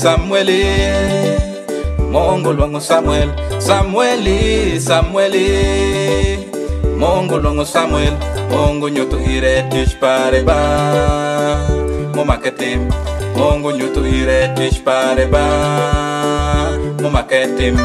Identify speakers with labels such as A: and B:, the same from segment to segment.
A: Samueli, Mungu lwangu Samuel, Samueli, Samueli, Mungu lwangu Samuel, Mungu nyutu iretish pareba, mumaketim, Mungu nyutu iretish pareba, mumaketim.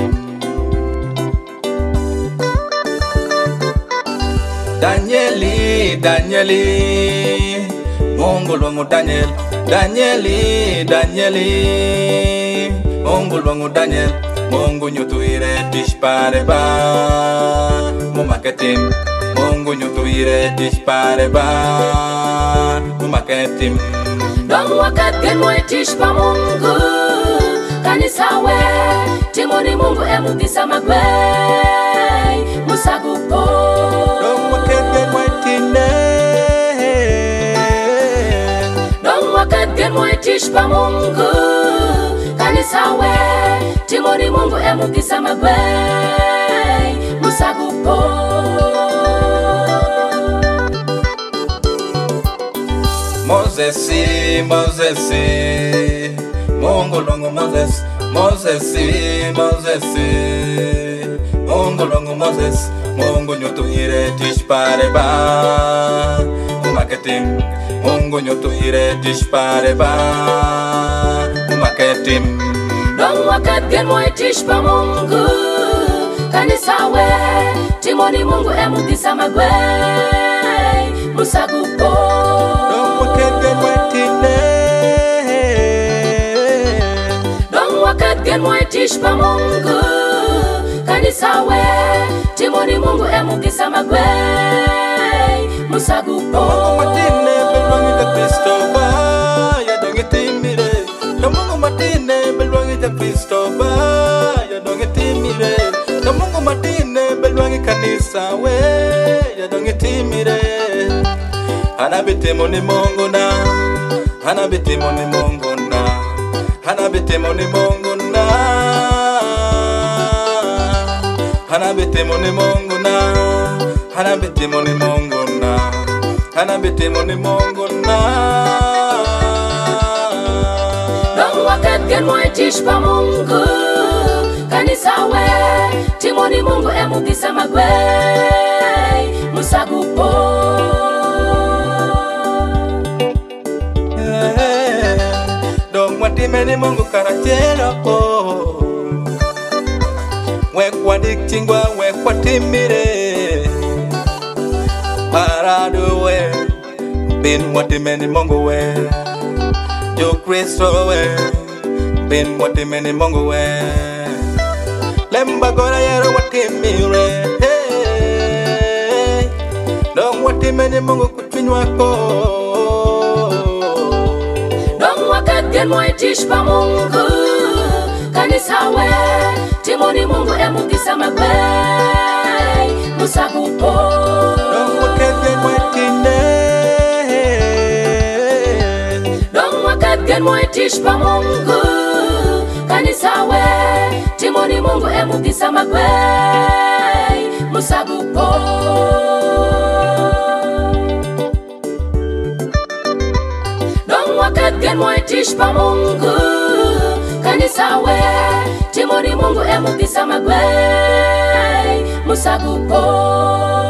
A: Danieli, Danieli, Mungu lwangu Daniel, Danieli, Danieli, Mungu lwangu Daniel, Mungu nyutu iretish pareba, mumaketim, Mungu nyutu iretish pareba, mumaketim.
B: Dong wakat gen moitish pa Mungu, kanisa we, timoni Mungu emugisa magwe, musagupo.
A: Dong wakat gen moitine,
B: Dong wakat gen moitish pa Mungu, kanisa we, timoni Mungu emugisa magwe, musagupo.
A: Moses, Moses, Mungu lwangu Moses, Moses, Moses, Mungu lwangu Moses, Mungu nyutu iretish pareba, mumaketim, Mungu nyutu iretish pareba, mumaketim.
B: Dong wakat gen moitish pa Mungu, kanisa we, timoni Mungu emugisa magwe, musagupo.
A: Dong wakat gen moitine,
B: Dong wakat gen moitish pa Mungu, kanisa we, timoni Mungu emugisa magwe, musagupo.
A: matine belwangi ta Kristo ba, ya dongi timire. Mungu matine belwangi ta Kristo ba, ya dongi timire. Mungu matine belwangi kanisa we, ya dongi timire. Hana bitemo ni Mungu na, hana bitemo ni Mungu na, hana bitemo ni Mungu na, hana bitemo ni Mungu na, hana bitemo ni Mungu na, hana bitemo ni Mungu na.
B: Dong wakat gen moitish pa Mungu, kanisa we, timoni Mungu emugisa magwe, musagupo.
A: Dong watime ni Mungu karachelo oh. Wekwa dikchingwa wekwa timire Parado we Bin watime ni Mungu we Jo Kristo we Bin watime ni Mungu we Lemba gora yero watimire hey. Dong watime ni Mungu kuchinywa ko
B: Dong wakat gen moitish pa Mungu, kanisa we, timoni Mungu emugisa magwe, musagupo.
A: Dong wakat gen moitine,
B: Dong wakat gen moitish pa Mungu, kanisa we, timoni Mungu emugisa magwe, musagupo. Dong wakat gen moitish pa Mungu, kanisa we, timoni Mungu emugisa magwe, musagupo.